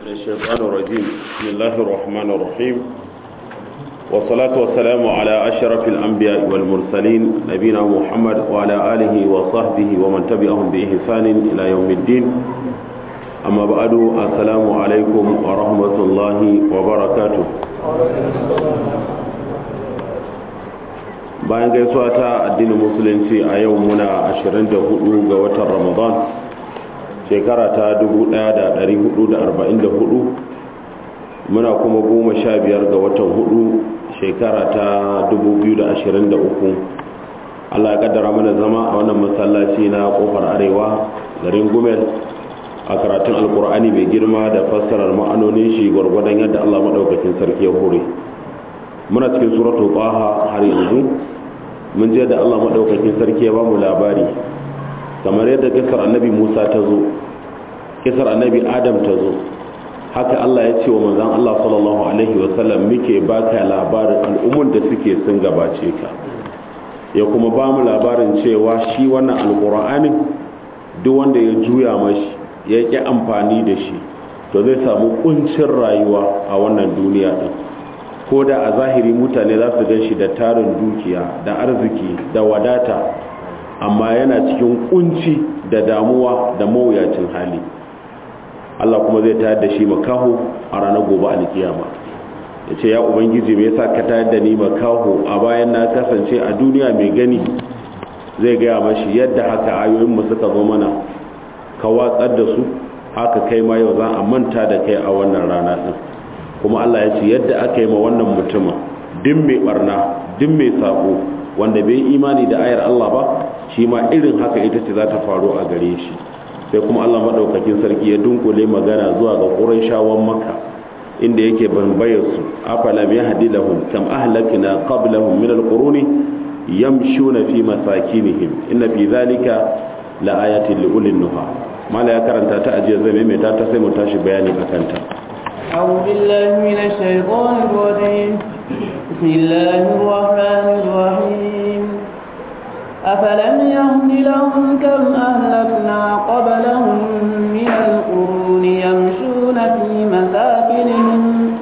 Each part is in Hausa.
من الشيطان الرجيم بسم الله الرحمن الرحيم والصلاة والسلام على أشرف الأنبياء والمرسلين نبينا محمد وعلى آله وصحبه ومن تبعهم بإحسان إلى يوم الدين أما بعد السلام عليكم ورحمة الله وبركاته bayan gaisuwa ta addinin musulunci a yau muna 24 ga watan Ramadan shekara ta 1444 muna kuma 15 ga watan 4 shekara ta 2023 Allah ya kaddara mana zama a wannan masallaci na kofar arewa garin Gumel a karatun alkur'ani mai girma da fassarar ma'anonin shi gwargwadon yadda Allah madaukakin sarki ya hore muna cikin suratul Taha har yanzu mun je da Allah madaukakin sarki ya ba mu labari kamar yadda kisar annabi Musa ta zo kisar annabi Adam ta zo haka Allah ya ce wa manzon Allah sallallahu alaihi wasallam muke baka labarin al'ummun da suke sun gabace ka ya kuma ba mu labarin cewa shi wannan alqur'anin duk wanda ya juya mashi ya ki amfani da shi to zai samu kuncin rayuwa a wannan duniya din ko da a zahiri mutane za su gan shi da tarin dukiya da arziki da wadata amma yana cikin kunci da damuwa da mawuyacin hali Allah kuma zai tayar da shi makaho a ranar gobe alkiyama ya ce ya ubangiji me yasa ka tayar da ni makaho a bayan na kasance a duniya mai gani zai gaya mashi yadda haka ayoyinmu suka zo mana ka watsar da su haka kai ma yau za a manta da kai a wannan rana din kuma Allah ya ce yadda aka yi ma wannan mutumin din mai barna din mai sako wanda bai imani da ayar Allah ba shi ma irin haka ita ce za ta faru a gare shi sai kuma Allah madaukakin sarki ya dunkule magana zuwa ga Qurayshawan Makka inda yake banbayar su afalam yahdi lahum kam ahlakna qablahum min alquruni yamshuna fi masakinihim inna fi dhalika laayatin liulil nuha mala ya karanta ta ajiya zai mai ta sai mu tashi bayani akan ta أعوذ بالله من الشيطان الرجيم بسم الله الرحمن الرحيم أفلم يهد لهم كم أهلكنا قبلهم من القرون يمشون في مساكنهم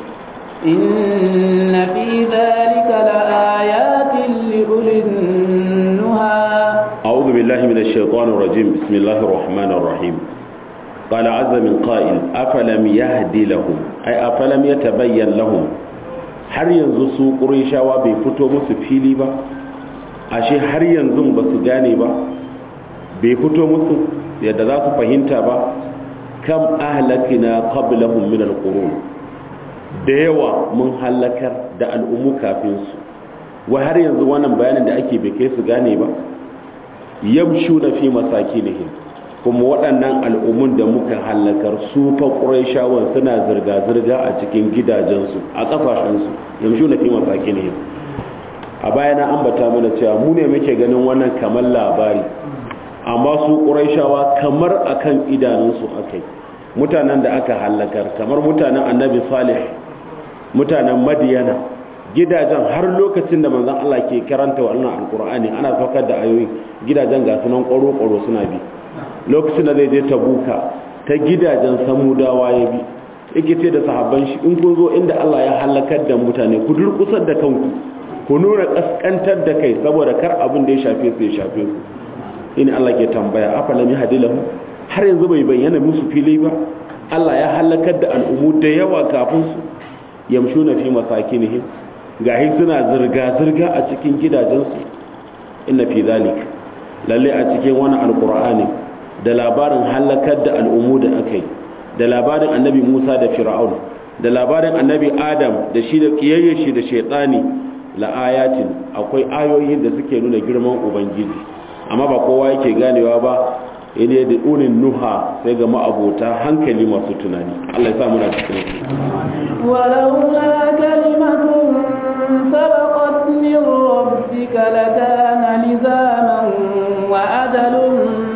إن في ذلك لآيات لأولي النهى أعوذ بالله من الشيطان الرجيم بسم الله الرحمن الرحيم قال عز من قائل أفلم يهدي لهم أي أفلم يتبين لهم har yanzu su ƙurishawa bai fito musu fili ba ashe har yanzu ba su gane ba bai fito musu yadda za su fahimta ba kam ahlakina qablahum min alqurun da yawa mun halakar da al'ummu kafin su wa har yanzu wannan bayanin da ake bai kai su gane ba yamshuna fi masakinihim kuma waɗannan al'ummun da muka halakar su fa ƙurayshawan suna zirga-zirga a cikin gidajensu a ƙafashensu yamshu na fi masakinihim a baya na ambata mana cewa mu ne muke ganin wannan kamar labari amma su ƙurayshawa kamar akan idanunsu akai mutanen da aka halakar kamar mutanen annabi salih mutanen madiyana gidajen har lokacin da manzon Allah ke karanta wannan alƙur'ani ana saukar da ayoyi gidajen ga sunan ƙwaro-ƙwaro suna bi lokacin da zai je tabuka ta gidajen samudawa ya bi yake ce da sahabban shi in kun zo inda Allah ya halakar da mutane ku durkusar da kanku ku nuna kaskantar da kai saboda kar abin da ya shafe su ya shafe ku in Allah ke tambaya afalam yahdilahu har yanzu bai bayyana musu fili ba Allah ya halakar da al'ummu da yawa kafin su yamshuna fi masakinihim gahi suna zirga zirga a cikin gidajensu inna fi zalika lalle a cikin wani alqur'ani da labarin halakar da al'ummu da aka yi da labarin annabi Musa da Fir'aun da labarin annabi Adam da shi da kiyayye shi da shaytani la ayatin akwai ayoyi da suke nuna girman ubangiji amma ba kowa yake ganewa ba ine da unin nuha sai ga ma'abota hankali masu tunani Allah ya sa muna cikin su walaula kalimatun sabaqat min rabbika lakana lizaman wa ajalun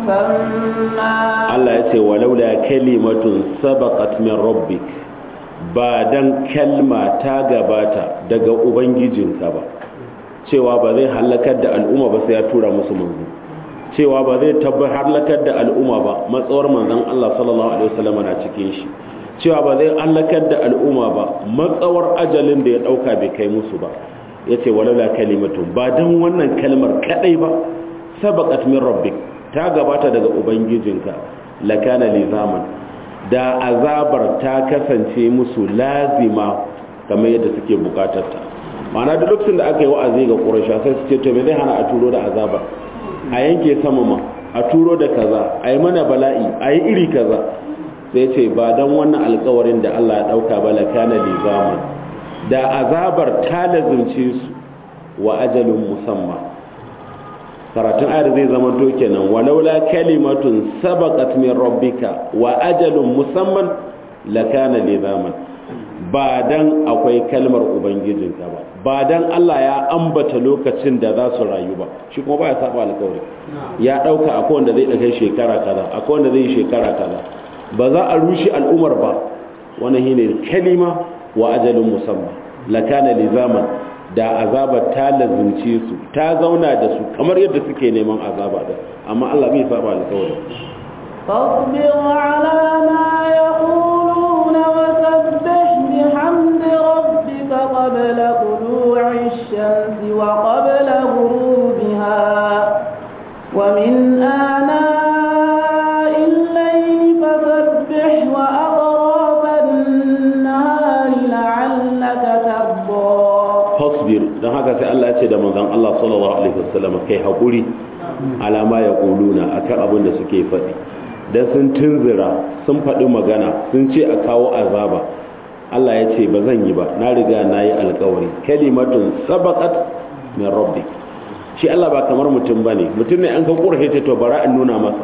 Allah ya ce walaula kalimatun sabaqat min rabbik ba dan kalma ta gabata daga ubangijinka ba cewa ba zai halakar da al'umma ba sai ya tura musu manzo cewa ba zai halakar da al'umma ba matsawar manzon Allah sallallahu alaihi wasallam na cikin shi cewa ba zai halakar da al'umma ba matsawar ajalin da ya dauka bai kai musu ba yace walaula kalimatun ba dan wannan kalmar kadai ba sabaqat min rabbik ta gabata daga ubangijinka lakana lizaman da azabar ta kasance musu lazima kamar yadda suke bukatar ta ma'ana duk lokacin da aka yi wa'azi ga quraisha sai su ce to me zai hana a turo da azabar a yanke sama ma a turo da kaza a yi mana bala'i a yi iri kaza sai ce ba don wannan alkawarin da Allah ya ɗauka ba lakana lizaman da azabar ta lazimce su wa ajalin musamman karatun ayar zai zama to kenan walaula kalimatun sabaqat min rabbika wa ajalun musamman lakana lizaman ba dan akwai kalmar ubangijinka ba dan Allah ya ambata lokacin da za su rayu ba shi kuma baya saba alƙawari ya dauka akwai wanda zai daga shekara kaza akwai wanda zai shekara kaza ba za a rushe al'umar ba wannan shine kalima wa ajalun musamman lakana lizaman da azaba ta lazumce su ta zauna da su kamar yadda suke neman azaba da amma Allah bai saba alƙawari فاصبر على ما يقولون وسبح بحمد ربك قبل طلوع الشمس وقبل غروبها ومن آناء الليل فسبح وأطراف النهار لعلك ترضى fasbir don haka sai Allah ya ce da manzon Allah sallallahu alaihi wasallam kai hakuri alama ya kuluna akan abin da suke faɗi dan sun tunzira sun faɗi magana sun ce a kawo azaba Allah ya ce ba zan yi ba na riga na yi alkawari kalimatun sabaqat min rabbik shi Allah ba kamar mutum bane mutum ne an ka kurhe ta to bara in nuna masa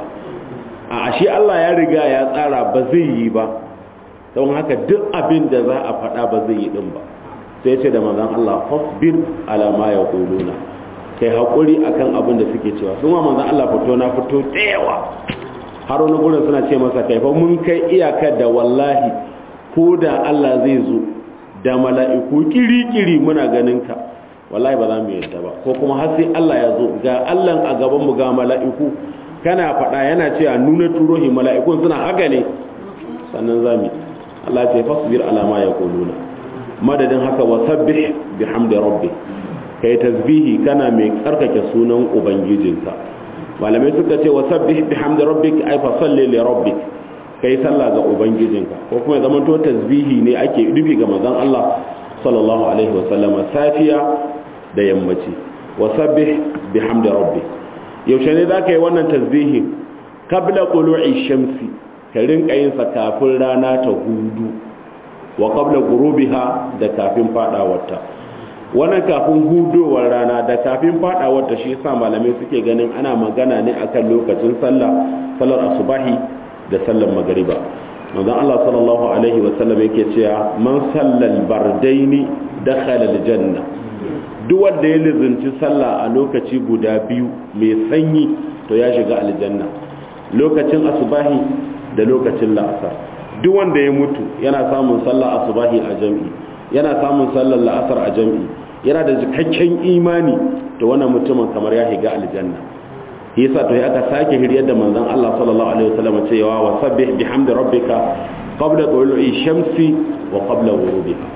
a shi Allah ya riga ya tsara ba zai yi ba don haka duk abin da za a faɗa ba zai yi din ba sai ce da manzon Allah fasbir ala ma yaquluna kai hakuri akan abin da suke cewa sun ma manzon Allah fito na fito tsayawa har wani gurin suna ce masa kai fa mun kai iyakar da wallahi ko da Allah zai zo da mala'iku kiri-kiri muna ganin ka wallahi ba za mu yadda ba ko kuma har sai Allah ya zo ga Allah a gaban mu ga mala'iku kana faɗa yana cewa nuna turohi mala'ikun suna haka ne sannan zamu Allah ya ce fasbir ala ma yaquluna madadin haka wasabbih bihamdi rabbik kai tasbihi kana mai tsarkake sunan ubangijinka malamai suka ce wasabbih bihamdi rabbik ay fa salli li rabbik kai sallah ga ubangijinka ko kuma zaman to tasbihi ne ake dubi ga manzon Allah sallallahu alaihi wasallam safiya da yammaci wasabbih bihamdi rabbik yaushe ne zaka yi wannan tasbihi qabla tulu'i shamsi ka rinka yin sa kafin rana ta hudu wa qabla ghurubiha da kafin fadawarta wannan kafin hudowar rana da kafin fadawarta shi yasa malamai suke ganin ana magana ne akan lokacin sallar asubahi da sallar magriba manzon Allah sallallahu alaihi wa sallam yake cewa man sallal bardaini dakhala aljanna duk wanda ya lizinci sallah a lokaci guda biyu mai sanyi to ya shiga aljanna lokacin asubahi da lokacin la'asar duk wanda ya mutu yana samun sallah asubahi a jami'i yana samun sallar la'asar a jami'i yana da cikakken imani to wannan mutumin kamar ya shiga aljanna yasa to aka sake hiryar da manzon Allah sallallahu alaihi wasallam cewa wasabbih bihamdi rabbika qabla tulu'i shamsi wa qabla ghurubiha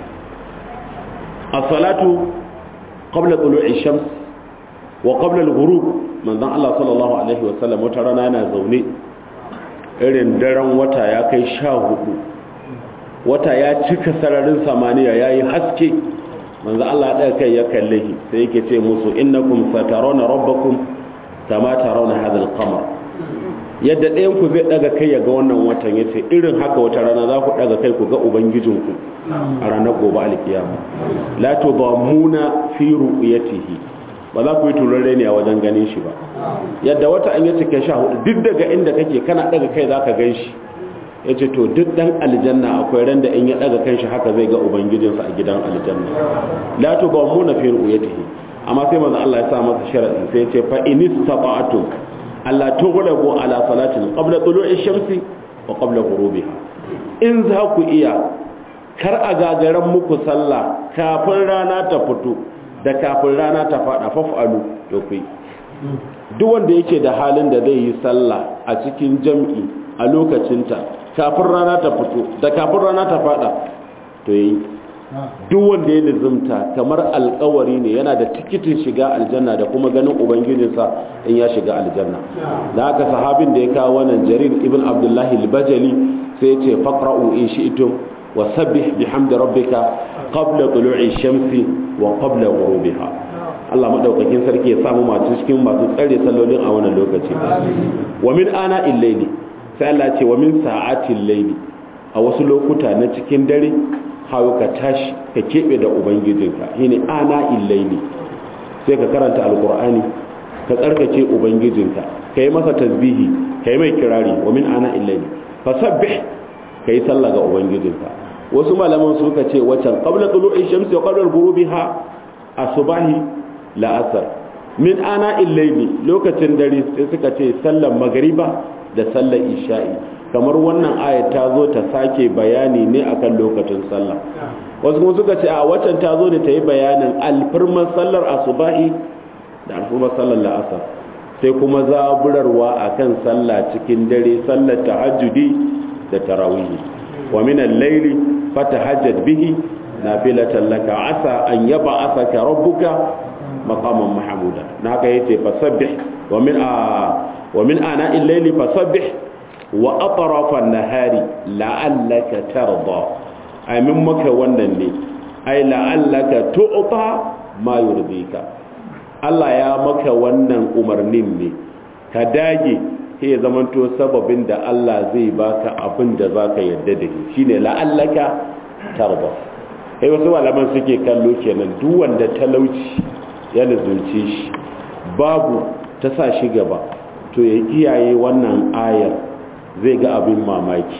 as-salatu qabla tulu'i shams wa qabla al-ghurub manzon Allah sallallahu alaihi wasallam wata rana yana zaune irin daren wata ya kai 14 wata ya cika sararin samaniya yayi haske manzo Allah ya kai ya kalle shi sai yake ce musu innakum satarawna rabbakum kama tarawna hadha al-qamar yadda ɗayan ku zai daga kai ya ga wannan watan yace irin haka wata rana za ku daga kai ku ga ubangijinku a ranar gobe alkiyama la tudamuna fi ru'yatihi ba za ku yi turare ne a wajen ganin shi ba yadda wata an yace kai 14 duk daga inda kake kana daga kai zaka gan shi ya ce to duk dan aljanna akwai ran da in ya daga kanshi haka zai ga ubangijinsa a gidan aljanna la tubamuna fi ru'yatihi amma sai manzo Allah ya sa masa sharadi sai ya ce fa in istata'tum alla tughlabu ala salatin qabla tulu'i shamsi wa qabla ghurubiha in za ku iya kar a gagaran muku sallah kafin rana ta fito da kafin rana ta fada faf'alu to ku duk wanda yake da halin da zai yi sallah a cikin jam'i a lokacinta kafin rana ta fito da kafin rana ta fada to yayi duk wanda ya lizumta kamar alkawari ne yana da tikitin shiga aljanna da kuma ganin ubangijinsa in ya shiga aljanna da haka sahabin da ya kawo wannan Jarir ibn Abdullahi al-Bajali sai ya ce faqra'u in shi'tum wa sabbih bihamdi rabbika qabla tulu'i shamsi wa qabla ghurubiha. Allah madaukakin sarki ya samu masu cikin masu tsare sallolin a wannan lokaci. Wa min ana illayli sai Allah ce wa min sa'atil layli a wasu lokuta na cikin dare hawo ka tashi ka kebe da ubangijinka shine ana illayli sai ka karanta alqur'ani ka tsarkake ubangijinka kai masa tasbihi kai mai kirari wa min ana illayli fasabbih kai sallah ga ubangijinka. Wasu malaman suka ce wacan qabla tulu'i shamsi wa qabla ghurubiha asbahi la asar min ana illayli lokacin dare sai suka ce sallar magriba da sallar isha'i kamar wannan ayat ta zo ta sake bayani ne akan lokacin sallah. Wasu kuma suka ce a wacan ta zo ne ta yi bayanin alfirman sallar asubahi da alfirman sallar la'asar sai kuma zaburarwa akan sallah cikin dare sallar tahajjudi da tarawih wa min al-layli fatahajjad bihi nafilatan laka asa an yab'athaka rabbuka maqaman mahmuda naka yace fasabbih wa min ana al-layli fasabbih wa atrafa an-nahari la'allaka tarda ay min maka wannan ne ay la'allaka tu'ta ma yurdika Allah ya maka wannan umarnin ne ka dage sai ya zamanto sababin da Allah zai baka abin da zaka yarda da shi shine la'allaka tarda. Sai wasu malaman suke kallo kenan duk wanda talauci ya lazunce shi babu ta sa shi gaba to ya kiyaye wannan ayar zai ga abin mamaki.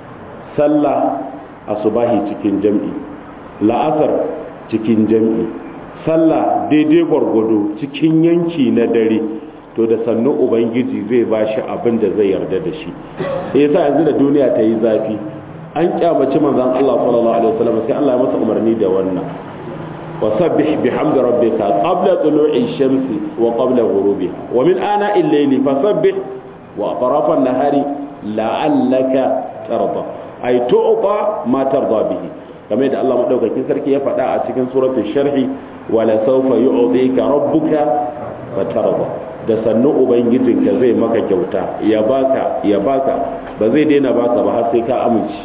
Sallah asubahi cikin jam'i, la'asar cikin jam'i, sallah daidai gwargwado cikin yanki na dare to da sannu ubangiji zai bashi abin da zai yarda da shi. Yasa yanzu da duniya ta yi zafi an kyamaci manzon Allah sallallahu alaihi wasallam sai Allah ya masa umarni da wannan wasabbih bihamdi rabbika qabla tulu'i shamsi wa qabla ghurubiha wa min ana al-layli fasabbih wa atrafa an-nahari la'allaka tarda ay tu'ta ma tarda bihi kamar da Allah madaukakin sarki ya faɗa a cikin suratul sharhi wala sawfa yu'tika rabbuka fatarda da sannu ubangijinka zai maka kyauta ya baka ba zai daina baka ba har sai ka amince.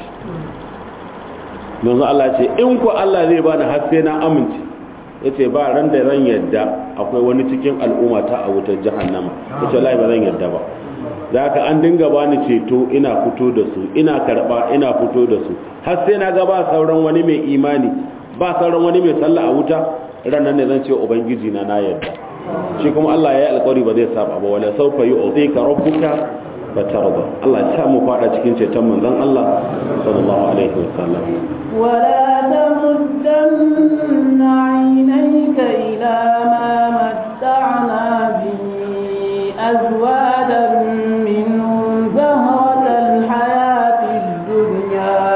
Manzo Allah ce in ku Allah zai bani har sai na amince yace ba ran da ran yadda akwai wani cikin al'umma ta a wutar jahannama yace wallahi ba zan yadda ba da haka an dinga bani ceto ina fito da su ina karba ina fito da su har sai na ga ba sauran wani mai imani ba sauran wani mai sallah a wuta ranan ne zan ce ubangiji na yadda shi kuma Allah ya yi alƙawari ba zai saba ba wala sawfa yu'tika rabbuka fatarda. Allah ya sa mu fada cikin ceton manzon Allah sallallahu alaihi wasallam. ولا تمدن عينيك إلى ما متعنا به أزواجا منهم زهرة الحياة الدنيا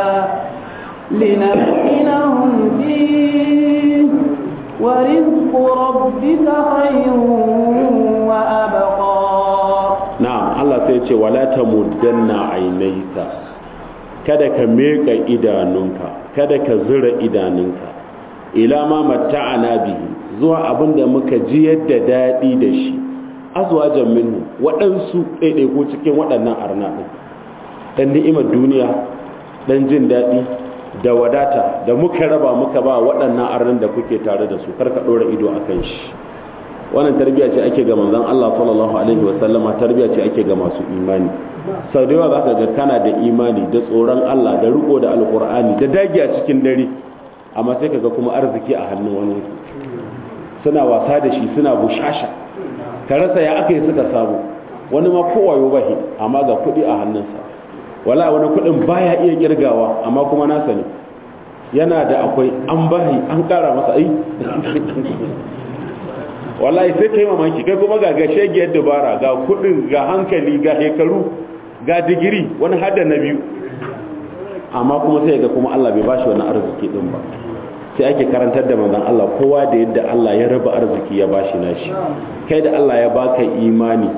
لنفتنهم فيه ورزق ربك خير وأبقى. نعم الله سيقول ولا تمدن عينيك kada ka meka idanunka kada ka zura idanunka ila ma matta'ana bihi zuwa abinda muka ji yadda dadi da shi azwajan minhu waɗansu ɗaiɗaiku cikin waɗannan arna ɗin dan ni'imar duniya dan jin daɗi da wadata da muka raba muka ba waɗannan arnan da kuke tare da su karka ɗora ido a kan shi. Wannan tarbiyya ce ake ga manzon Allah sallallahu alaihi wasallama, tarbiyya ce ake ga masu imani. Sau da yawa za ka ga kana da imani da tsoron Allah da riko da alkur'ani da dagi a cikin dare, amma sai ka ga kuma arziki a hannun wani suna wasa da shi suna bushasha ka rasa ya aka yi suka samu. Wani ma kowayo bahi amma ga kuɗi a hannunsa, wala wani kuɗin baya iya kirgawa amma kuma nasa ne, yana da akwai an bahi an ƙara masa ai wallahi sai kai mamaki kai kuma ga shegiyar dabara ga kuɗin ga hankali ga hekaru ga digiri wani hada na biyu, amma kuma sai ga kuma Allah bai bashi wani arziki din ba. Sai ake karantar da manzon Allah kowa da yadda Allah ya raba arziki ya bashi nashi. Kai da Allah ya baka imani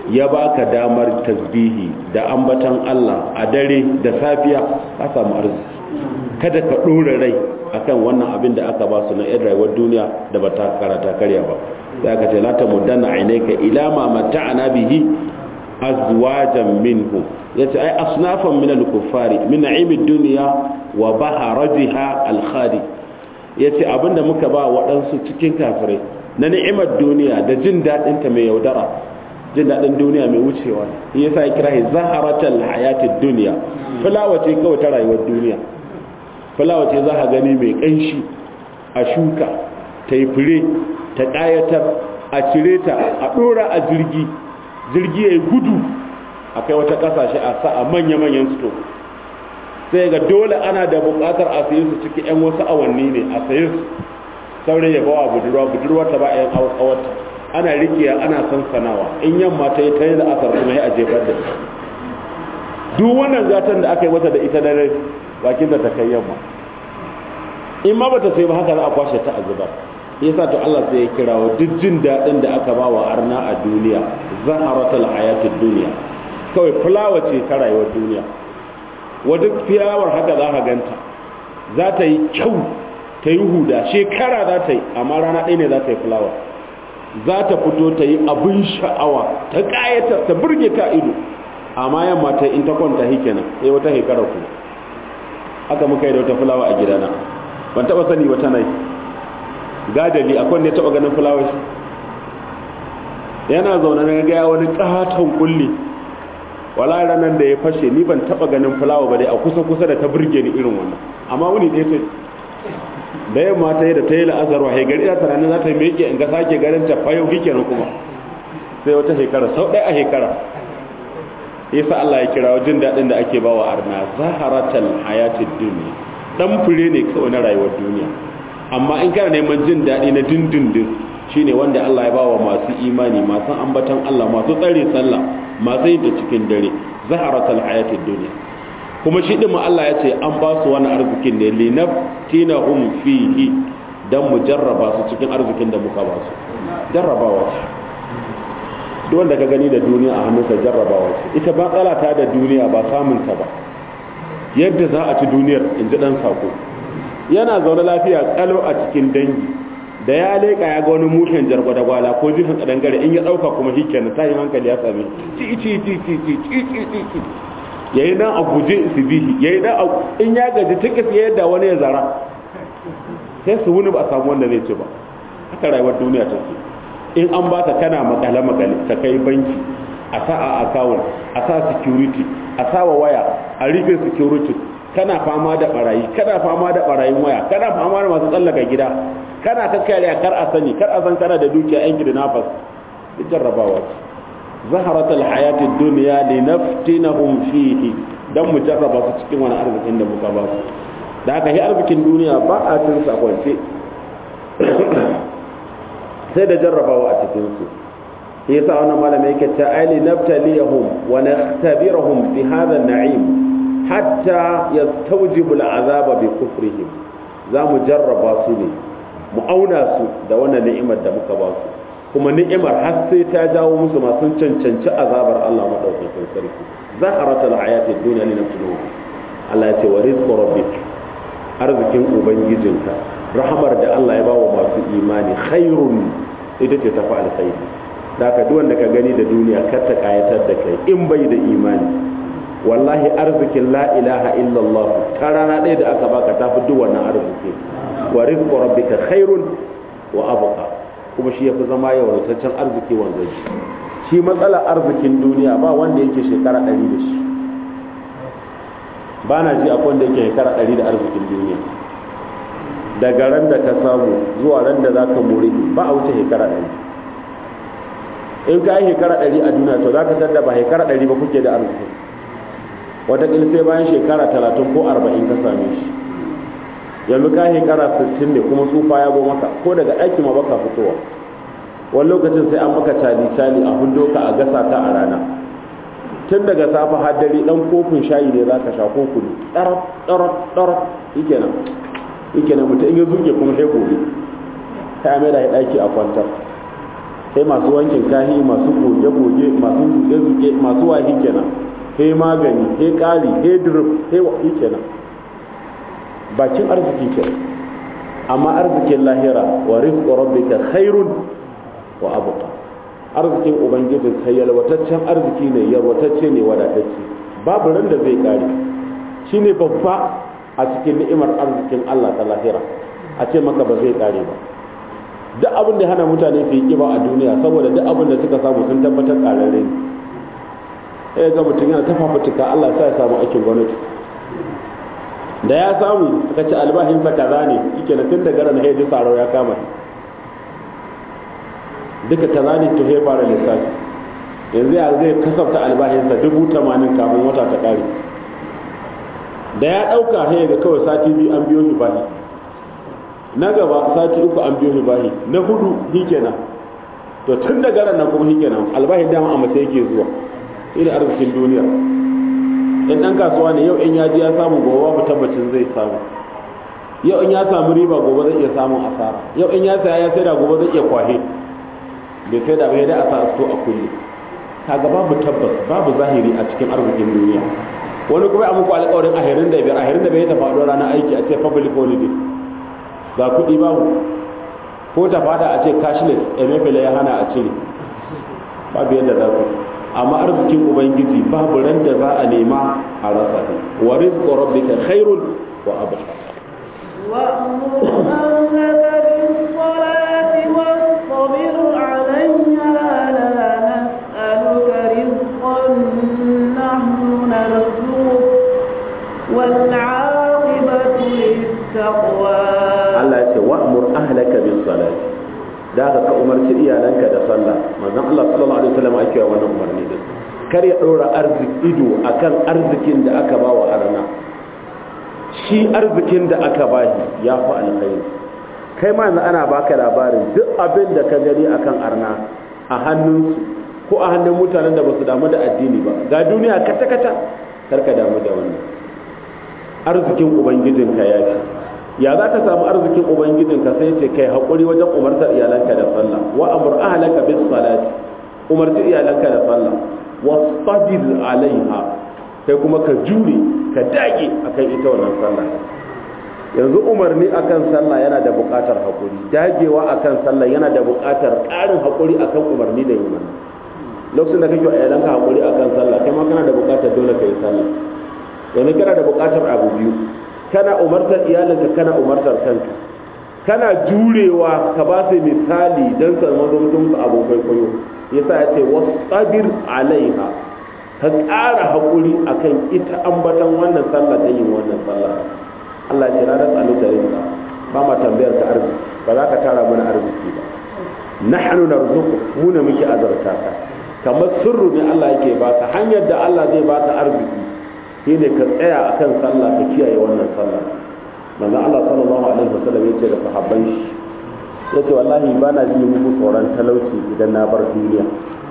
ya baka damar tasbihi da ambatan Allah a dare da safiya ka samu arziki. Kada ka ɗora rai akan wannan abin da aka ba su na yan rayuwar duniya da ba ta karata karya ba. sai aka ce la tamuddanna aynaka ila ma mata'ana bihi azwajan minhum yace ai asnafan min al-kuffari min na'imid dunya wa baharatiha al-khadi yace abinda muka ba waɗansu cikin kafirai na ni'imar duniya da jin dadin ta mai yaudara, jin dadin duniya mai wucewa yasa ya kira zaharatul hayatid dunya, fulawa ce kawai ta rayuwar duniya, fulawa ce za ka gani mai kanshi a shuka ta yi fure ta ƙayatar a cire ta a ɗora a jirgi ya yi gudu a kai wata ƙasashe a sa a manya-manyan sto, sai ga dole ana da buƙatar a sayi su ciki 'yan wasu awanni ne a sayi su saurin ya bawa budurwa ta ba a yan awata ana rikiya ana sansanawa in yamma ta yi ta yi da asar kuma ya a jefar da ita. Duk wannan gatan da aka yi mata da ita dare bakin da ta kai yamma, in ma bata sai ba haka za a kwashe ta a zubar. Yasa to Allah sai ya kirawo duk jin daɗin da aka ba wa arna a duniya zaharatul hayatid duniya, kawai fulawa ce ta rayuwar duniya. Wadda fiyawar haka za ka ganta za ta yi kyau ta yi huda shekara za ta yi, amma rana ɗaya ne za ta yi fulawa, za ta fito ta yi abin sha'awa ta ƙayatar ta burge ka ido, amma yamma ta in ta kwanta hikenan sai wata shekara kuma. Haka muka yi da wata fulawa a gidana, ban taɓa sani ba tana yi gadali, akwai ne taɓa ganin fulawar shi yana zaune na gaya wani ƙaton kulli, wala ranar da ya fashe ni ban taɓa ganin fulawa ba dai a kusa da ta burge ni irin wannan, amma wuni ɗaya sai da yamma ta yi da ta yi la'azarwa haigari da tunanin za ta yi meke in ga sake ganin ta fayau hikenan kuma sai wata shekara sau ɗaya a shekara. Yasa Allah ya kira jin daɗin da ake bawa arna zaharatal hayatid dunya, dan fure ne kawai na rayuwar duniya. Amma in kana neman jin daɗi na dindindin shine wanda Allah ya bawa masu imani, masu ambatan Allah, masu tsare sallah, masu yin ta cikin dare, zaharatal hayatid dunya. Kuma shi din Allah ya ce an ba su wani arzikin ne linaftinahum fihi, dan mu jarraba su cikin arzikin da muka ba su. Jarrabawa ce. Duk wanda ka gani da duniya a hannunsa jarrabawa ce. Ita ba tsalata da duniya ba samun ta ba. Yadda za a ci duniyar in ji dan sako. Yana zaune lafiya kalau a cikin dangi, da ya leƙa ya ga wani mushen jargwadagwala ko jifin kadangare in ya ɗauka kuma hikenan tayin hankali ya same ci yayi nan a guje su bihi, yayi nan in ya gaji tikis ya yadda wani ya zara sai su wuni ba a samu wanda zai ce ba. Haka rayuwar duniya ta ce, in an baka kana makale ka kai banki a sa a akawun, a sa security, a sa wa waya a rufe security, kana fama da barayi, kana fama da barayin waya, kana fama da masu tsallaka gida, kana kakkariya kar a sani, kar a san kana da dukiya yan kidnappers. Duk jarrabawa ce. Zaharatul hayatid dunya linaftinahum fihi, dan mu jarraba su cikin wani arzikin da muka ba su. Da haka yi arzikin duniya ba a cin sa kwance sai da jarrabawa a cikin su. Yasa wannan malamai yake ta aili naftaliyahum wa nakhtabirahum fi hadha an-na'im hatta yastawjibu al'azaba bi kufrihim. Za mu jarraba su ne, mu auna su da wannan ni'imar da muka ba su, kuma ni'imar har sai ta jawo musu masu cancanci azabar Allah madaukakin sarki. Zaharatul hayatid dunya linafsuhu. Allah ya ce wa rizqu rabbik, arzikin ubangijinka, rahamar da Allah ya ba wa masu imani khairun, ita ce tafi alkhairi. Da ka duk wanda ka gani da duniya kar ta kayatar da kai in bai da imani. Wallahi arzikin la ilaha illallah ta rana ɗaya da aka baka tafi duk wannan arziki. Wa rizqu rabbika khairun wa abqa, kuma shi yafi zama yawantaccen arziki wanda shi matsalar arzikin duniya ba wanda yake shekara 100 da shi. Ba na ji akwai wanda yake shekara 100 da arzikin duniya. Daga ran da ka samu zuwa ran da zaka more ba a wuce shekara 100. In ka yi shekara 100 a duniya to zaka tada ba shekara 100 ba kuke da arziki. Wataƙila sai bayan shekara 30 ko 40 ka same shi. Yanzu ka shekara 60 ne kuma tsufa ya go maka, ko daga aiki ma baka fitowa. Wani lokacin sai an maka cali a hundo ka a gasa ka a rana. Tun daga safe har dare dan kofin shayi ne zaka sha ko kunu. Ɗarar yikenan mutum in ya zuge kuma sai gobe. Sai a mai da ɗaki a kwantar. sai masu wankin kahi, masu goge-goge, masu zuke-zuke, masu wahi kenan, sai magani, sai kali, sai drip, sai wahi kenan. Bakin arziki kenan. Amma arzikin lahira wa rizqu rabbika khairun wa abqa. Arzikin ubangijin kai yalwataccen arziki ne, yalwatacce ne, wadatacce, babu ran da zai kare. Shine babba a cikin ni'imar arzikin Allah ta lahira, a ce maka ba zai kare ba. Duk abin da hana mutane su yi kiba a duniya saboda duk abin da suka samu sun tabbatar kararre ne. Ga mutum yana ta fafutuka Allah sa ya samu aikin gwamnati, da ya samu aka ci albashinsa kaza ne yake na tun da garan haiji tsaro ya kama duka kaza ne to ya fara lissafi, yanzu ya zai kasafta albashinsa 80,000 kafin wata ta kare. Da ya ɗauka sai ga kawai sati 2 an biyo shi bahi, na gaba sati 3 an biyo shi bahi, na 4 shi kenan. To tun da garan nan kuma shi kenan albashin dama a mace yake zuwa, ina arzikin duniya. In ɗan kasuwa ne yau in ya ji ya samu gobe babu tabbacin zai samu, yau in ya samu riba gobe zai iya samun asara, yau in ya saya ya sai da gobe zai iya kwahe, bai sai da bai da a sa asto a kulle. Kaga babu tabbas, babu zahiri a cikin arzikin duniya. Wani kuma a muku alƙawarin 25 ta faɗo ranar aiki a ce public holiday, ga kuɗi babu, ko ta fada a ce cashless, emefele ya hana a cire, babu yadda za ku. Amma arzikin ubangiji babu ran da za a nema a rasa ne. Wa rizqu rabbika khairun wa abqa. وأمر أهلك بالصلاة واصطبر عليها لا نسألك رزقا نحن نرزقك والعاقبة للتقوى. الله يقول وأمر أهلك بالصلاة. Da ka umarci iyalanka da sallah. Manzon Allah sallallahu alaihi wasallam ake wa wannan umarni din. Kar ya dora ido akan arzikin da aka ba wa arna. Shi arzikin da aka bashi ya fi alkhairi. Kai ma yanzu ana baka labarin duk abin da ka gani akan arna a hannunsu ko a hannun mutanen da ba su damu da addini ba. Ga duniya kata-kata kar ka damu da wannan. Arzikin ubangijinka ya fi. Ya za ka samu arzikin ubangijinka sai ce kai haƙuri wajen umartar iyalanka da sallah. Wa amur ahlaka bis salati, umarci iyalanka da sallah. Wastabir alaiha, kai kuma ka jure ka dage akan ita wannan sallah. Yanzu umarni akan sallah yana da buƙatar haƙuri, dagewa akan sallah yana da buƙatar ƙarin haƙuri akan umarni da yin wannan. Lokacin da kake wa iyalanka haƙuri akan sallah, kai ma kana da buƙatar dole ka yi sallah. Yanzu kana da buƙatar abu biyu, kana umartar iyalinka, kana umartar kanka, kana jurewa ka ba su misali don su zama mutum abokai kwayo. Yasa ya ce wasabir alaiha, ka ƙara haƙuri akan ita ambatan wannan sallah da yin wannan sallah. Allah ya rada tsalu da rinka, ba ma tambayar ka arziki, ba za ka tara mana arziki ba. Nahnu narzuqu, mu ne muke azarta ka. Kamar sirru ne Allah yake baka, hanyar da Allah zai baka arziki shine ka tsaya akan sallah, ka kiyaye wannan sallah. Manzo Allah sallallahu alaihi wasallam yace da sahabban shi, yace wallahi bana ji muku tsoron talauci idan na bar duniya.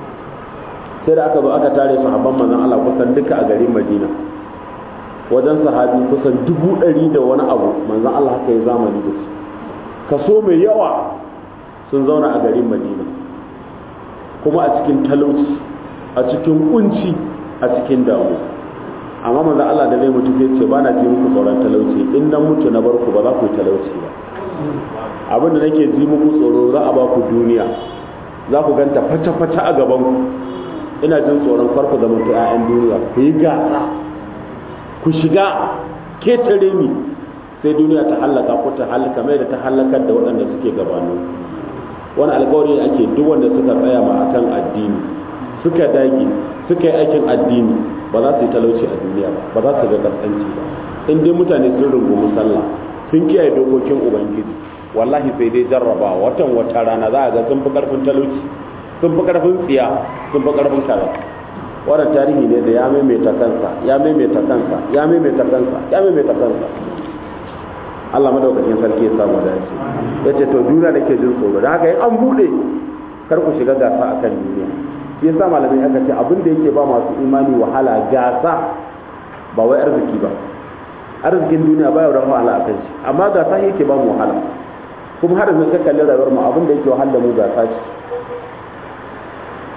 Sai da aka zo aka tare sahabban manzon Allah kusan duka a garin Madina, wajen sahabi kusan 100 da wani abu. Manzon Allah haka ya zamani da su, kaso mai yawa sun zauna a garin Madina, kuma a cikin talauci, a cikin kunci, a cikin damuwa. Amma manzo Allah da zai mutu sai ce bana ji muku tsoron talauci, in na mutu na bar ku ba za ku yi talauci ba. Abin da nake ji muku tsoro, za a ba ku duniya, za ku ganta fata-fata a gaban ku. Ina jin tsoron farko zaman ta 'ya'yan duniya, ku yi gasa, ku shiga ketare ni, sai duniya ta hallaka ku, ta hallaka mai da ta hallakar da waɗanda suke gabanin. Wani alƙawari ake duk wanda suka tsaya ma akan addini, suka dage, suka yi aikin addini, ba za su yi talauci a duniya ba za su ga kaskanci ba. In dai mutane sun rungumi sallah, sun kiyaye dokokin ubangiji, wallahi sai dai jarraba wata rana za a ga sun fi karfin talauci, sun fi karfin tsiya, sun fi karfin kaza. Wannan tarihi ne da ya maimaita kansa, ya maimaita kansa, ya maimaita kansa, ya maimaita kansa. Allah madaukakin sarki ya samu dace. Yace to duniya nake jin tsoro, da haka in an bude kar ku shiga gasa akan duniya. Shi yasa malamai aka ce abin da yake ba masu imani wahala gasa, ba wai arziki ba. Arzikin duniya ba ya da wahala akan shi, amma gasa yake ba mu wahala. Kuma har yanzu ka kalli rayuwar mu, abin da yake wahala mu gasa ce.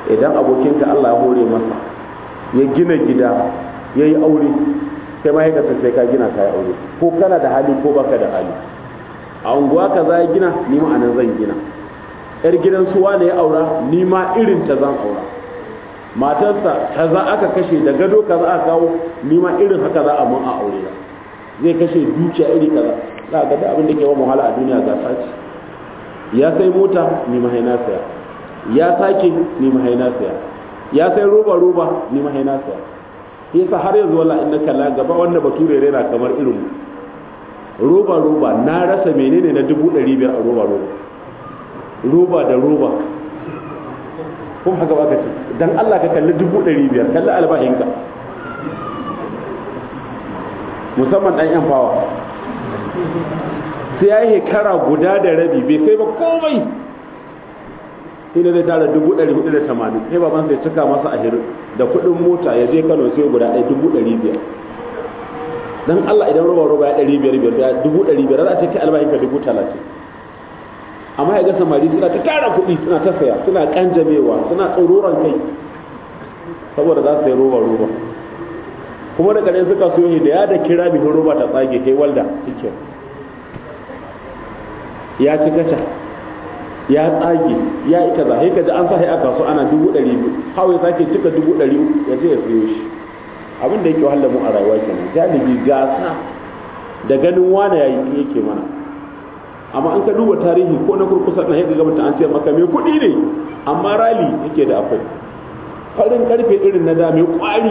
idan abokinka Allah ya hore masa ya gina gida ya yi aure kai ma haikata sai ka gina ka yi aure ko kana da hali ko baka da hali a unguwa ka za ya gina ni ma anan zan gina yar gidan suwa ne ya aura ni ma irin ta zan aura matarsa ta za aka kashe da gado ka za a kawo ni ma irin haka za a mun a aure da zai kashe dukiya iri kaza za ga da abin da ke wa muhala a duniya ga sace ya sai mota ni ma haina saya ya sake ni ma haina saya ya sai roba ni ma haina saya yasa har yanzu wallahi in na kalla gaba wanda bature rera kamar irin roba na rasa menene na 500 a roba da roba kuma haka baka ce dan Allah ka kalli 500 kalli albahinka musamman dan yan fawa sai yayi hekara guda da rabi bai kai ba komai ina zai tara 480 sai baban sai cika masa ahirin da kudin mota ya je Kano sai guda 500 dan Allah idan roba ya 500 ya 500 za a ce kai albahinka 30,000 amma ya ga samari suna ta tara kuɗi suna ta saya suna kanjamewa suna tsororon kai saboda za su yi roba kuma da ƙarshe suka so da ya da kira bihin roba ta tsage kai walda cikin ya ci gaca ya tsage ya yi kaza sai kaji an sa sai aka so ana 200,000 hawa ya sake cika 300,000 ya ce ya siyo shi abin da yake wahala mu a rayuwa kenan galibi gasa da ganin wani yayi yake mana amma an ka duba tarihi ko na kurkusa na yadda gabata an ce maka mai kuɗi ne amma rali yake da akwai farin karfe irin na da mai kwari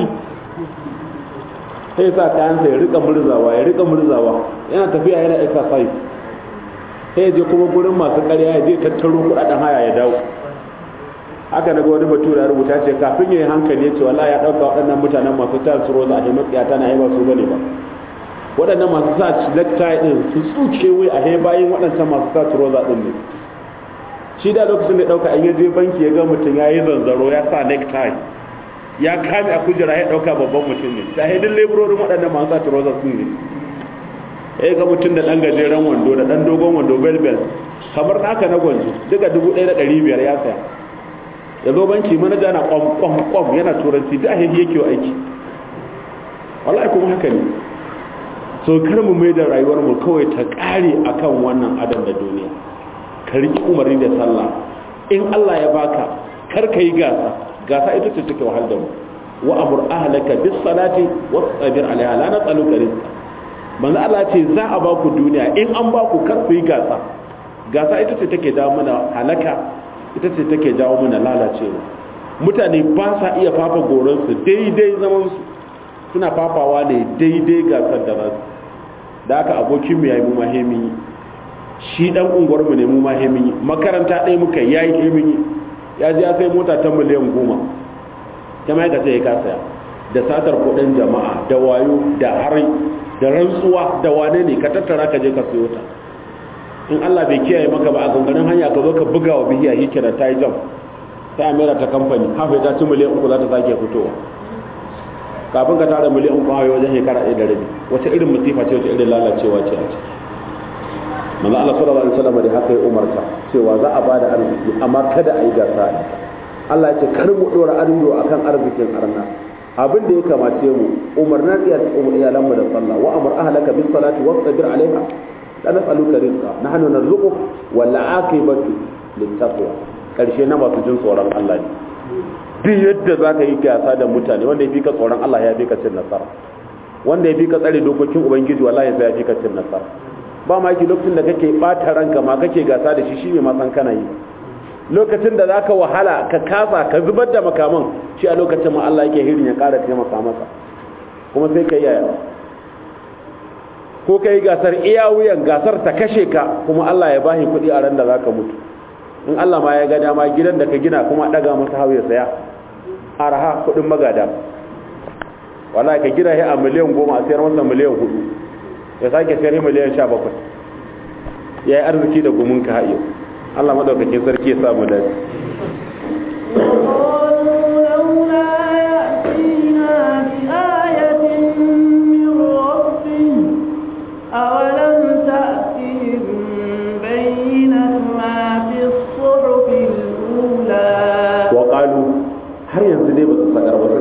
sai sa kayansa ya rika murzawa yana tafiya yana exercise sai je kuma gurin masu ƙarya ya je tattaro kuɗaɗen haya ya dawo haka na ga wani bature ya rubuta ce kafin ya yi hankali ya ce wallahi ya ɗauka waɗannan mutanen masu tayar su roza a himatsiya tana yi ba su bane ba waɗannan masu sa necktie ɗin su tsuke wai a bayan waɗancan masu sa turoza ɗin ne shi da lokacin da ɗauka an yaje banki ya ga mutum ya yi zanzaro ya sa necktie ya kame a kujera ya ɗauka babban mutum ne shahidin leburorin waɗannan masu sa turoza sun ne ya ga mutum da ɗan gajeren wando da ɗan dogon wando bel kamar naka na gwanzo duka 1,500 ya saya ya zo banki manaja na kwam yana turanci da yake wa aiki wallahi kuma haka ne so kar mu mai da rayuwar mu kawai ta kare akan wannan adam da duniya ka riki umarni da sallah in Allah ya baka kar ka yi gasa ita ce take wahal da mu wa amur ahlaka bis salati wasbir alaiha la nas'aluka rizqa manzo Allah ce za a baku duniya in an baku kar ku yi gasa ita ce take jawo mana halaka ita ce take jawo mana lalacewa mutane ba sa iya fafa goron su daidai zaman su suna fafawa ne daidai gasar da nasu da aka abokin mu yayi mu mahimmi shi dan unguwar mu ne mu mahimmi makaranta ɗaya muka yayi himmi ya ji ya sai mota ta miliyan 10 kuma ya sai ka saya da satar kudin jama'a da wayo da hari da rantsuwa da wane ne ka tattara ka je ka sayo ta in Allah bai kiyaye maka ba a ganganin hanya ka zo ka buga wa bihiya hikira ta yi jam sai amira ta kamfani hafa ta ci miliyan 3 za ta sake fitowa kafin ka tara miliyan 3 hawaye wajen shekara 1 da rabi wata irin musifa ce wata irin lalacewa ce a ciki manzo Allah sallallahu alaihi wasallam da haka ya umarta cewa za a bada arziki amma kada a yi gasa Allah ya ce kar mu dora arziyo akan arzikin arna abin da ya kamace mu umarna iyalan mu da sallah wa amr ahlaka bis salati wasbir alaiha la nas'aluka rizqa nahnu narzuquk wal aqibatu lit taqwa karshe na masu jin tsoron Allah ne duk yadda za ka yi gasa da mutane wanda ya fi ka tsoron Allah ya fi ka cin nasara wanda ya fi ka tsare dokokin ubangiji wallahi sai ya fi ka cin nasara ba ma ki lokacin da kake bata ranka ma kake gasa da shi shine ma san kana yi lokacin da zaka wahala ka kasa ka zubar da makaman shi a lokacin ma Allah yake hirin ya ƙara taimaka maka kuma sai kai yaya ko kai gasar iya wuyan gasar ta kashe ka kuma Allah ya bahi kuɗi a ran da zaka mutu in Allah ma ya ga dama gidan da ka gina kuma daga masa hawa ya saya araha kuɗin magada wallahi ka gina shi a miliyan 10 a sayar masa miliyan 4 ya sake sayar miliyan 17 yayi arziki da gumin ka hayo Allah madaukakin sarki ya samu dace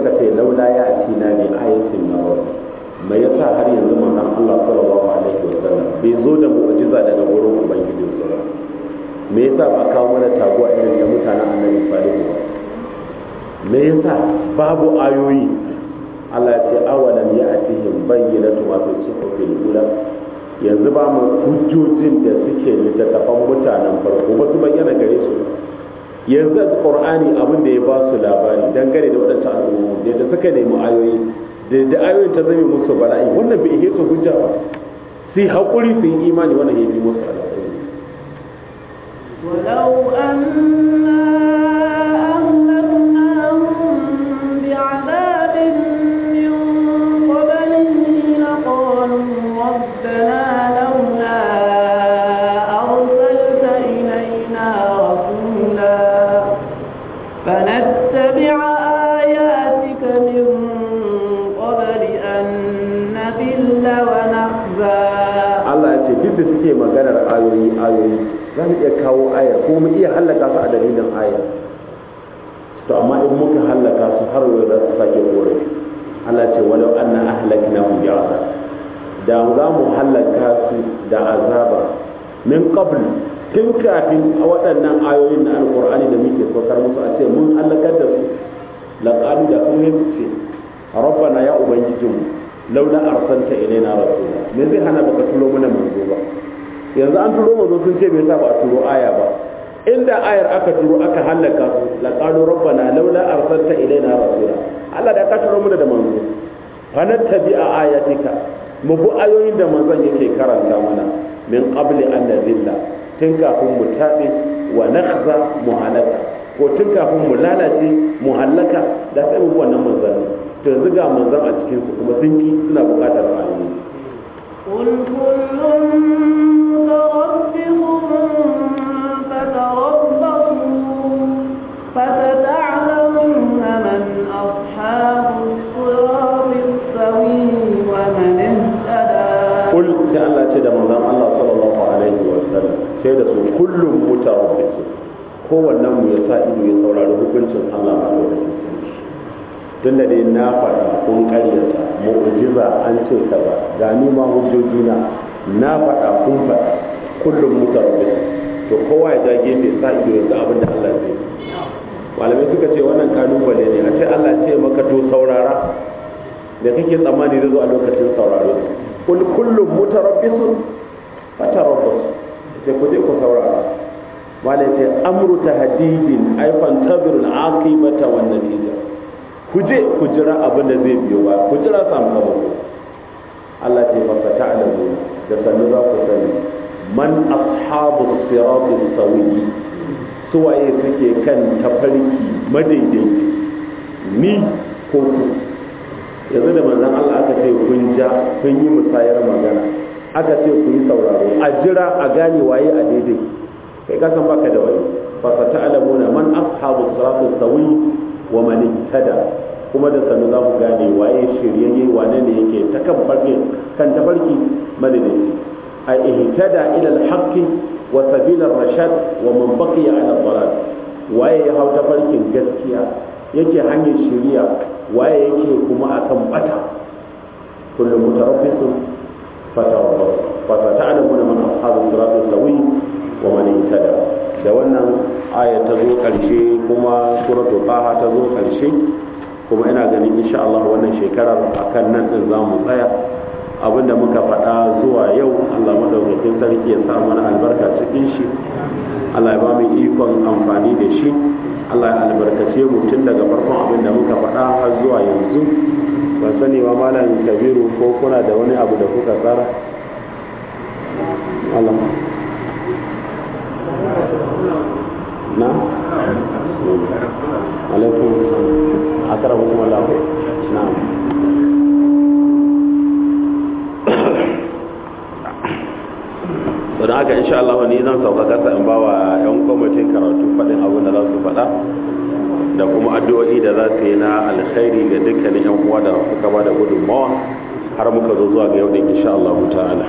suka ce laula ya atina bi ayatin min rabbi me yasa har yanzu manzon Allah sallallahu alaihi wasallam bai zo da mu'jiza daga gurin ubangijin sa ba me yasa ba kawo mana taguwa irin da mutanen annabi salihu ba me yasa babu ayoyi Allah ya ce awalam ya'tihim bayyinatu ma fi suhufil ula yanzu ba mu hujjojin da suke littattafan mutanen farko ba su bayyana gare su yanzu Qur'ani abin da ya ba su labari dangane da waɗancan al'ummomi da suka nemi ayoyi da ayoyin ta zame musu bala'i wannan bai ihe su hujja ba sai haƙuri su yi imani wannan ya fi musu al'amari ولو أنا أهلكناهم بعذاب من قبله لقالوا ربنا لولا أرسلت إلينا رسولا فنتبع آياتك من قبل أن نذل ونخزى. Allah ya ce duk da suke maganar ayoyi za mu iya kawo ayar ko mu iya hallaka su a dalilin ayar to amma in muka hallaka su har wai za su sake kore Allah ce walau anna ahlaknahum bi'azab da za mu hallaka su da azaba min qabl tun kafin waɗannan ayoyin na alqur'ani da muke saukar musu a ce mun hallakar da su laqalu da kun ce rabbana ya ubangijinmu laula arsalta ilaina rasula me zai hana baka turo mana manzo ba yanzu an turo manzo sun ce me yasa ba a turo aya ba inda ayar aka turo aka halaka su laqalu rabbana laula arsalta ilaina rasula Allah da ka turo mana da manzo fanattabi'a ayatika mu bi ayoyin da manzon yake karanta mana min qabli an nazilla tun kafin mu tabe wa nakhza mu halaka ko tun kafin mu lalace mu halaka da sai mu wannan manzon to yanzu ga manzon a cikin su kuma sun ki suna bukatar ayoyi قل كل متربص فتربصوا فستعلمون من أصحاب الصراط السوي ومن اهتدى. قل تعالى كده من الله صلى الله عليه وسلم كده كل متربص هو النم يسائل يصور على hukuncin Allah ba tun da dai na faɗa kun ƙaryata mu'jiza an ce ka ba ga ni ma hujjoji na faɗa kun faɗa kullum mutarabbi to kowa ya ja gefe sa ido ya ga abin da Allah zai malamai suka ce wannan kalubale ne a ce Allah ce maka to saurara da kake tsammani zai zo a lokacin sauraro kullum mutarabbisun fatarabbas sai ku je ku saurara malai ce amru tahdidin ay fantabiru al-aqibata wan natija ku je ku jira abin da zai biyo ba ku jira sakamako Allah ce fa ta'lamu da sanu za ku sani man ashabu siratis sawi suwaye suke kan tafarki madaidaici ni ko ku yanzu da manzon Allah aka ce kun ja kun yi musayar magana aka ce ku yi sauraro a jira a gane waye a daidai kai ka san baka da wani fa ta'lamuna man ashabu siratis sawi wa man ihtada kuma da sanu za mu gane waye shiryayye wane ne yake ta kan tafarki madadaci a ihtada ila al-haqqi wa sabila ar-rashad wa man baqiya ala ad-dalal waye ya hau tafarkin gaskiya yake hanyar shiriya waye yake kuma akan bata kullu mutarabbisun fatarabbas fa ta'lamuna man ashabu sirati sawi wa man ihtada da wannan aya ta zo karshe kuma suratul taha ta zo karshe kuma ina ganin insha Allah wannan shekarar akan nan din zamu tsaya abinda muka faɗa zuwa yau Allah madaukakin sarki ya sa mana albarka cikin shi Allah ya ba mu ikon amfani da shi Allah ya albarkace mu tun daga farkon abinda muka faɗa har zuwa yanzu ban sani ba malam Kabiru ko kuna da wani abu da kuka tsara Allah na alaikum akramukum Allah na'am to da haka insha Allah ni zan sauka kasa in bawa yan kwamitin karatu faɗin abin da za su faɗa da kuma addu'o'i da za su yi na alkhairi ga dukkanin yan uwa da suka ba da gudunmawa har muka zo zuwa ga yau din insha Allah ta'ala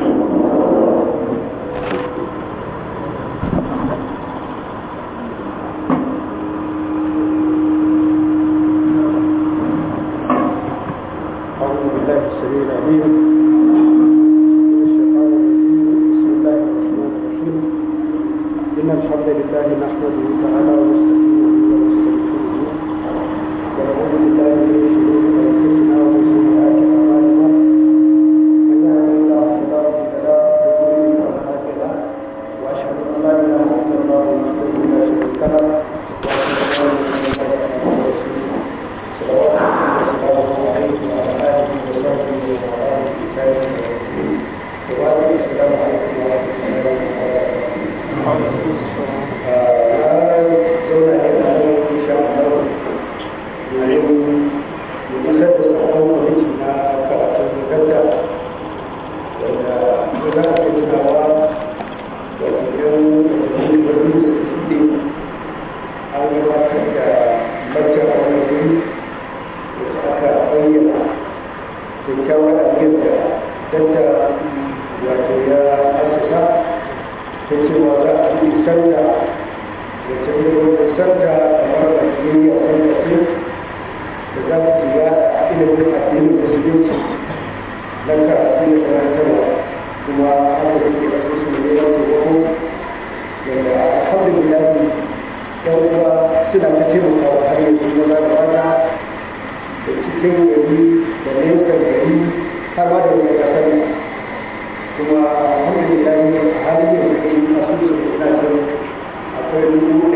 إن الحمد لله نحمده تعالى ونستعينه ونستغفره ونعوذ بالله من شرور أنفسنا ومن سيئات أعمالنا من يهده الله فلا مضل له ومن يضلل فلا هادي له وأشهد أن لا إله إلا الله وحده لا شريك له وأشهد أن محمدا عبده ورسوله صلوات الله وسلامه عليه وعلى آله وصحبه وعلى آله بإحسان إلى يوم الدين وبعد السلام عليكم ورحمة الله وبركاته. zauna ne da hannun insha Allah domin isar da sakon kwamiti na karatun gaggawa wanda ya za a yi tunawa da wajen wani da suka shuɗe an gabatar da lacca a wani wuri wacce aka bayyana kyakkyawar abin da dakta wato ya asasa ta cewa za a yi sanda wacce ne wata sanda kamar Najeriya sanda ce da za ta shiga ilimin addinin musulunci na karatu da karantarwa kuma haka take da su ne na taimako wanda alhamdulillah yan uwa suna ta taimakawa har yanzu maza da mata da cikin gari da nesa gari har ma da wani kasar kuma alhamdulillah a halin yanzu asusun ina jin akwai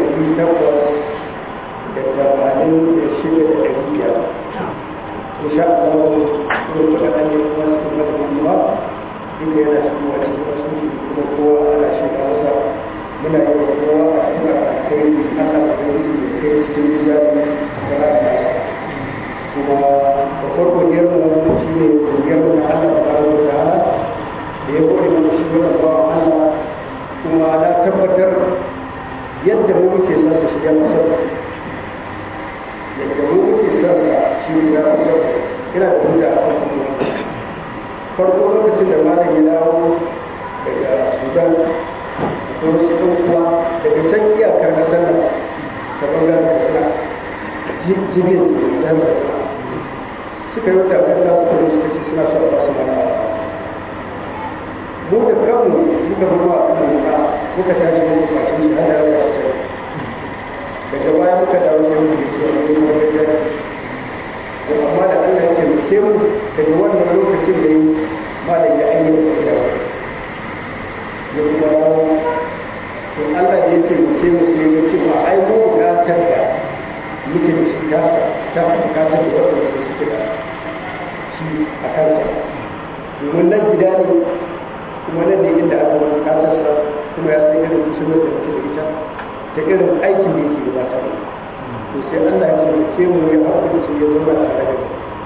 886,500 insha Allah kuma kuɗaɗen ne kuma cikin madadin ba duka yana cikin wacce asusun kuma kowa ana shiga masa muna yi wa kowa a cikin kai Allah da wani da kai cikin mizani da ra'ayinsa kuma babbar godiyar mu shi ne godiyar mu na Allah subhanahu wa ta'ala da ya gode mana shi wannan bawan Allah kuma na tabbatar yadda mu muke son sa shi ya masa yadda mu muke son sa shi ya masa ina da hujja a kan kuma farko lokacin da malam ya dawo daga Sudan ko wasu ɗan uwa daga can iyakar ƙasar nan ta ɓangaren Katsina jibin zan Katsina suka yi wata ƙasa suka yi suka ce suna son ba su mana mu da kanmu muka zama a kan muka tashi muka kwace shi har da rasa shi daga baya muka dawo sai muka ce a wani wajen to amma da Allah ya taimake mu daga wannan lokacin da yi malam ya ayyana da dawo ya kuma dawo to Allah da ya taimake mu sai ya ce ma ai mu bukatar da muke da shi ta bukatar da waɗanda suke da shi a kansa domin nan gida ne kuma nan ne inda aka wani bukatarsa kuma ya san irin musulman da muke da ita da irin aikin da yake gabatar to sai Allah ya taimake mu ya haƙurci ya zama tare da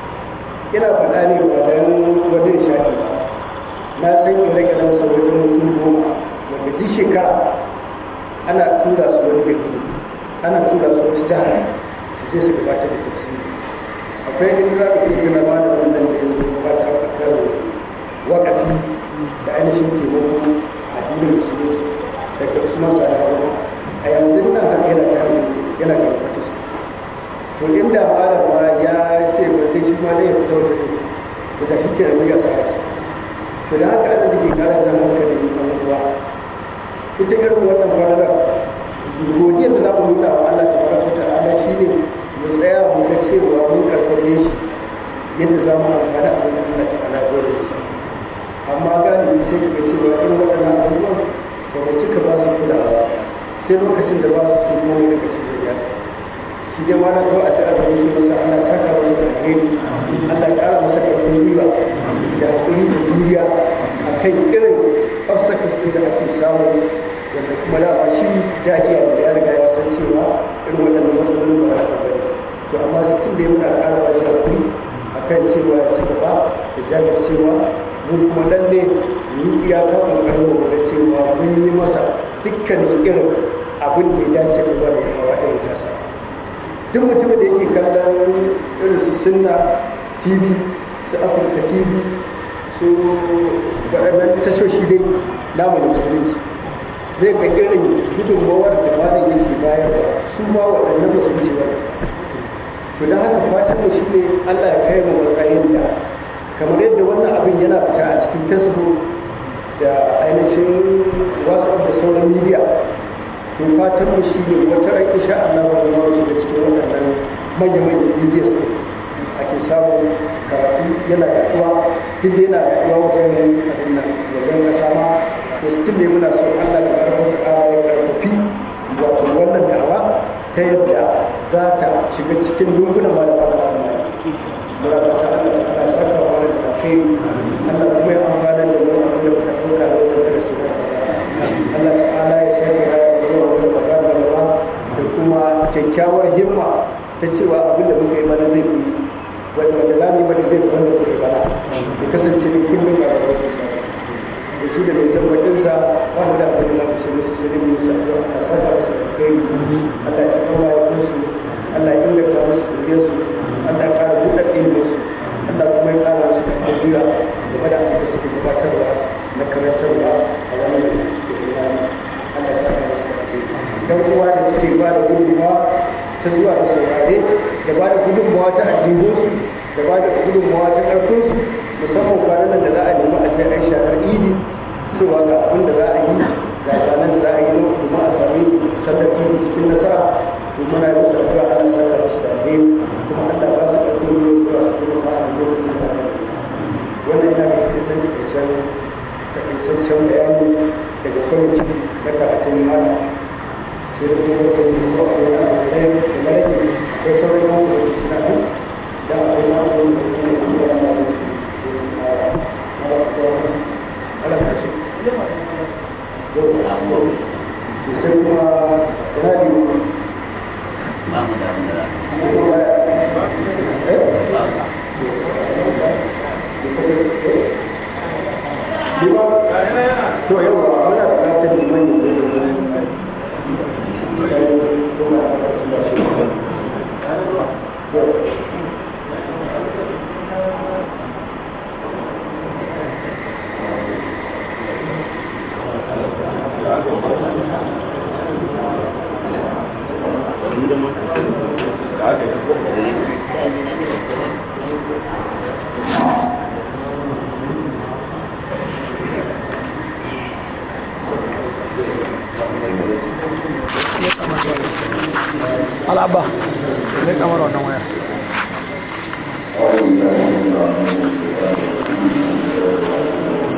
ina faɗa ne ba dan wani nishaɗi ba na san ire-iren sa wajen mutum 10 wanda duk shekara ana tura su wani gari ana tura su wata jihar su je su gabatar da tafsiri akwai inda za ka iya gina malamin nan da ya zo gabatar a kan wakafi da ainihin taimako a addinin musulunci daga Usman Sadawa a yanzu nan haka yana karfata su to inda malama ya ce ba sai shi ma zai fito da da shi ke da sa to da haka ana dake kara jan hankali a uwa ita irin wannan fara godiyar da za mu nuna wa Allah tabaraka ta'ala shine mu tsaya mu ga cewa mun karfafe shi yadda za mu amfana abin da Allah ta'ala ya gode masa amma galibi sai ka cewa irin waɗannan abubuwan ba mu cika ba su kulawa sai lokacin da ba su su kuma daga cikin ya shi dai ma na zo a ta da muke masa Allah saka masa da alheri Allah ya ƙara masa ƙarfin gwiwa da hakuri da juriya a kan irin obstacles da ake samu wanda kuma da ba shi dajiya da ya riga ya san cewa irin waɗannan matsalolin ba haka ba to amma tun da ya muna ƙara ba shi hakuri akan cewa ya ci gaba da jajircewa mun kuma lalle yi iyaka kokarin mu da cewa mun yi masa dukkanin irin abin da ya dace da wani hawa irin tasa duk mutumin da yake kallon irin su Sunna TV su Africa TV su waɗannan tashoshi dai namu da musulunci zai ga irin gudunmawar da malam yake bayarwa su ma waɗannan ba su wuce ba to da haka fatan mu shine Allah ya kai mu matsayin da kamar yadda wannan abin yana fita a cikin Facebook da ainihin WhatsApp da sauran media to fatan mu shi ne wata ran insha Allah ba zama shi da cikin waɗannan manya-manyan bidiyos ne ake samun karatu yana yaduwa duk yana yaduwa wajen abin nan wajen kasa ma to still ne muna so Allah da karfafa ƙara ya karfafi wato wannan da'awa ta yadda za ta shiga cikin lungunan ma da ba ta muna fata Allah ta saka wa da kai Allah kuma ya amfana da mu abin da muka ɗauka da wannan darasi na Allah ta'ala ya sanya ya zuwa wannan magana da kuma kyakkyawar himma ta cewa abin da muka yi mana zai yi wanda za mu yi mana zai wanda muka yi mana ya kasance ne kullum a gaba da shi da mai tabbatinsa ba mu da abin da za mu sai musu sai mu sa da a saka su da kai Allah ya kawo ya kunsu Allah ya inganta musu kuriyarsu Allah ya kara buɗe iliminsu Allah kuma ya kara musu da tafiya game da abin da suke gabatarwa na karantarwa a wannan da suke yi Allah ya saka musu da kai dan uwa da suke ba da gudunmawa ta zuwa da saurare da ba da gudunmawa ta addinonsu da ba da gudunmawa ta ƙarfinsu musamman kwanan nan da za a nemi a sai an shakar idi cewa ga abin da za a yi ga zanen da za a yi domin a sami sallar idi cikin nasara to muna yi musu addu'a Allah saka musu da alheri kuma Allah ba su ƙarfin zuwa su kuma ba a lokacin da wannan yana da cikin takaitaccen bayani daga kwamiti na karatun mana sai da kuma wata yi ko a wani abu ɗaya da malaki akwai sauran yawon da suna nan da akwai ma'aikata da kuma yi kuma da ma'aikata ala ta ce sai kuma radi to yawa muna bukatar liman al'abba zai kamar wannan waya أعوذ بالله من الشيطان الرجيم